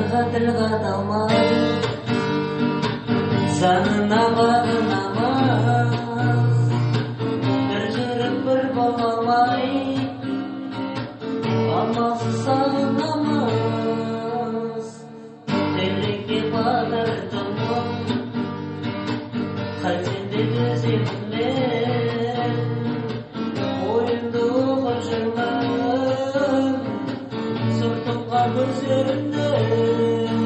тіл қата алмадым, санына бағынамас, бір жүріп бір бола алмай, амалсыз сағынамас. Тірлікке батырдым, қайтсенде төземімнен, ойымды оқып жүрмін, сұртымған көздерімнен.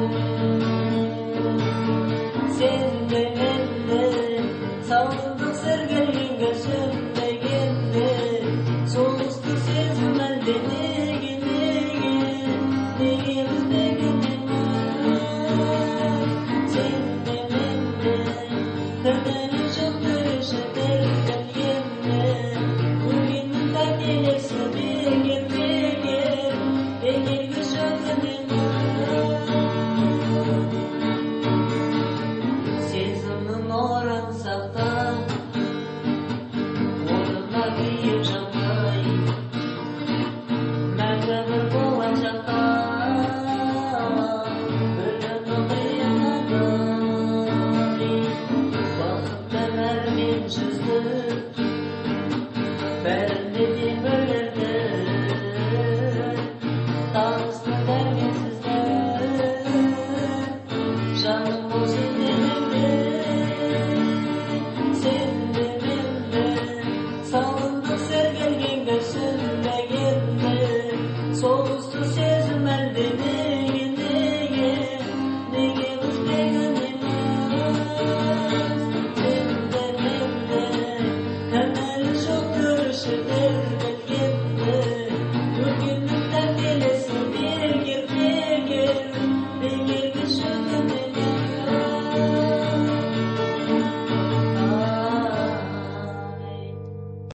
Сенбегенде, саусыздық сіркелген көзімдегенде, соғысты сезім әлде неге, неге біздеген сенбегенде, кірдіңіз жоқ көріші тергенгенде, өлгеннің қателесі бекер, бекерге шөкірмен